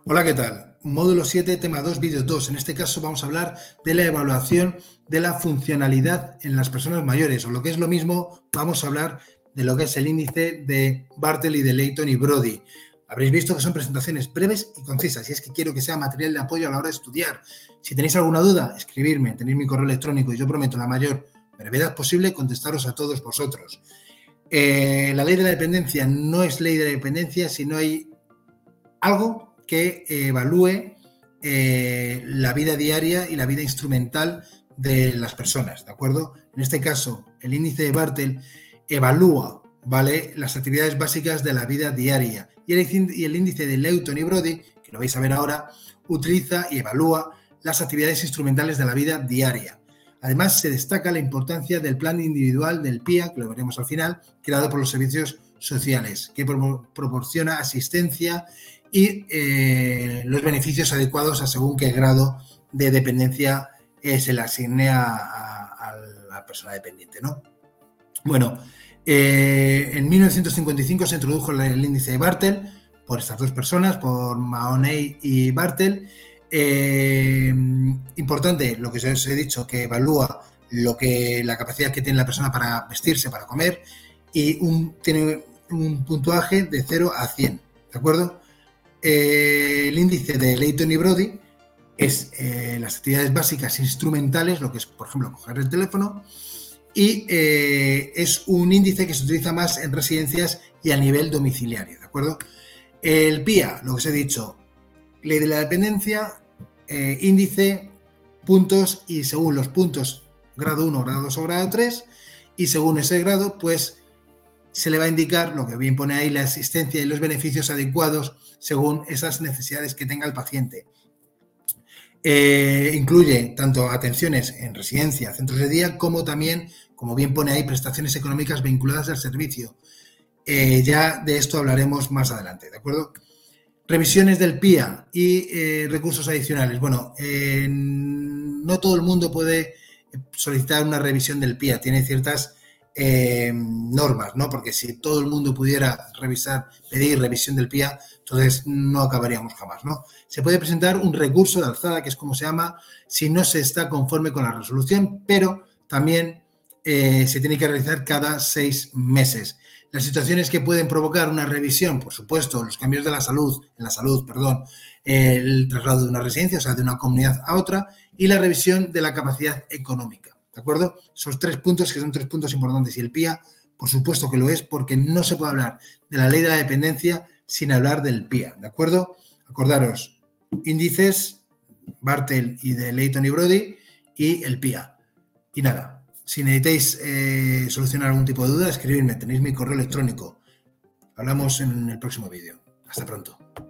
Hola, ¿qué tal? Módulo 7, tema 2, vídeo 2. En este caso vamos a hablar de la evaluación de la funcionalidad en las personas mayores, o lo que es lo mismo, vamos a hablar de lo que es el índice de Bartel y de Layton y Brody. Habréis visto que son presentaciones breves y concisas, y es que quiero que sea material de apoyo a la hora de estudiar. Si tenéis alguna duda, escribirme, tenéis mi correo electrónico y yo prometo la mayor brevedad posible contestaros a todos vosotros. La ley de la dependencia no es ley de la dependencia si no hay algo que evalúe la vida diaria y la vida instrumental de las personas, ¿de acuerdo? En este caso, el índice de Bartel evalúa, ¿vale?, las actividades básicas de la vida diaria, y el índice de Layton y Brody, que lo vais a ver ahora, utiliza y evalúa las actividades instrumentales de la vida diaria. Además, se destaca la importancia del plan individual del PIA, que lo veremos al final, creado por los servicios sociales, que proporciona asistencia y los beneficios adecuados a según qué grado de dependencia se le asigne a la persona dependiente, ¿no? Bueno, en 1955 se introdujo el índice de Bartel por estas dos personas, por Mahoney y Bartel. Importante, lo que os he dicho, que evalúa la capacidad que tiene la persona para vestirse, para comer, y tiene un puntuaje de 0 a 100, ¿de acuerdo? El índice de Layton y Brody es las actividades básicas instrumentales, lo que es, por ejemplo, coger el teléfono, y es un índice que se utiliza más en residencias y a nivel domiciliario, ¿de acuerdo? El PIA, lo que os he dicho, ley de la dependencia, índice, puntos, y según los puntos, grado 1, grado 2 o grado 3, y según ese grado, pues se le va a indicar lo que bien pone ahí, la asistencia y los beneficios adecuados según esas necesidades que tenga el paciente. Incluye tanto atenciones en residencia, centros de día, como también, como bien pone ahí, prestaciones económicas vinculadas al servicio. Ya de esto hablaremos más adelante, ¿de acuerdo? Revisiones del PIA y recursos adicionales. Bueno, no todo el mundo puede solicitar una revisión del PIA, tiene ciertas normas, ¿no? Porque si todo el mundo pudiera pedir revisión del PIA, entonces no acabaríamos jamás, ¿no? Se puede presentar un recurso de alzada, que es como se llama, si no se está conforme con la resolución, pero también se tiene que realizar cada 6 meses. Las situaciones que pueden provocar una revisión, por supuesto, los cambios en la salud, el traslado de una residencia, o sea, de una comunidad a otra, y la revisión de la capacidad económica, ¿de acuerdo? Esos 3 puntos, que son 3 puntos importantes, y el PIA, por supuesto que lo es, porque no se puede hablar de la ley de la dependencia sin hablar del PIA, ¿de acuerdo? Acordaros, índices, Bartel y de Layton y Brody, y el PIA. Y nada, si necesitáis solucionar algún tipo de duda, escribidme, tenéis mi correo electrónico. Hablamos en el próximo vídeo. Hasta pronto.